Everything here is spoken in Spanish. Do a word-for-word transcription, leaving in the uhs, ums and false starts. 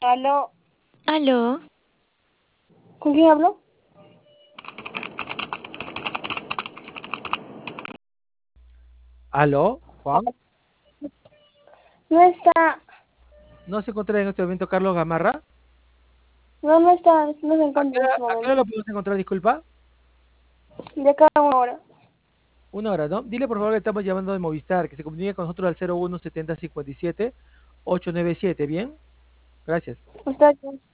Aló, Aló, ¿con quién hablo? ¿Aló, Juan? No está, ¿No se encuentra en este momento Carlos Gamarra? no, no está, no se ¿A qué encuentra en hora, este a qué momento. hora lo podemos encontrar, disculpa? De cada una hora. Una hora, ¿no? Dile por favor que estamos llamando de Movistar, que se comunique con nosotros al cero uno setenta cincuenta y siete ocho nueve siete, ¿bien? Gracias. Está aquí.